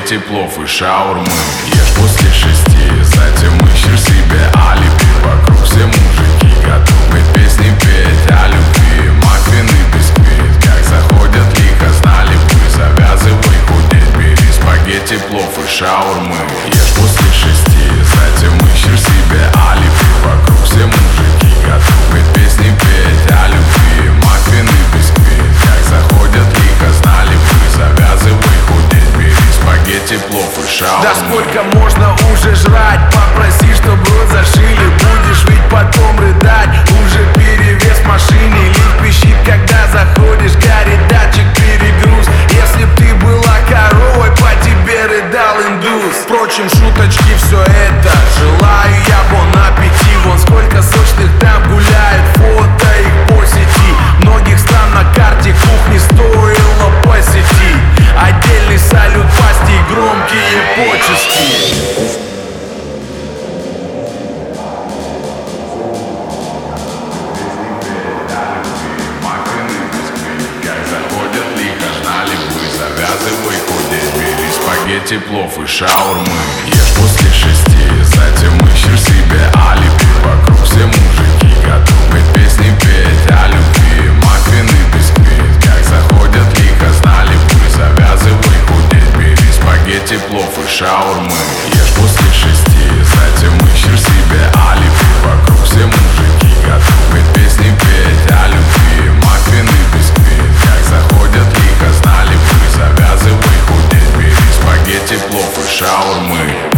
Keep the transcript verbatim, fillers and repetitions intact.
спагетти, плов и шаурмы. Ешь после шести, затем ищешь себе алиби. Вокруг все мужики готовы песни петь о любви. Маффин и бисквит, как заходят лихо, знали бы. Завязывай худеть, бери спагетти, плов и шаурмы. Ешь после шести, затем ищешь себе алиби. Вокруг все мужики готовы песни петь о любви. Маффин и бисквит, как заходят лихо, знали бы. Завязывай худеть, бери спагетти, плов и шаурмы. Да сколько можно уже жрать? Попроси, чтобы рот зашили. Будешь ведь потом рыдать. Уже перевес в машине. Лифт пищит, когда заходишь. Горит датчик, перегруз. Если б ты была коровой, по тебе рыдал индус. Впрочем, шуточки, все это желаю я бон аппетит. Вон сколько сочных там гуляет. Фото их по сети. Многих стран на карте кухни стоило посетить. Отдельный салют пасти и громкие почести. Спагетти, плов и шаурмы. Ешь после шести, затем ищешь себе алиби. Вокруг все мужики готовы песни петь о любви. Маффин и бисквит, как заходят лихо, знали бы. Завязывай худеть, бери спагетти, плов и шаурмы. Ешь после шести, затем ищешь себе алиби. Вокруг все мужики готовы песни петь о любви. Маффин и бисквит, как заходят лихо, знали бы. Завязывай худеть, бери спагетти, плов и шаурмы.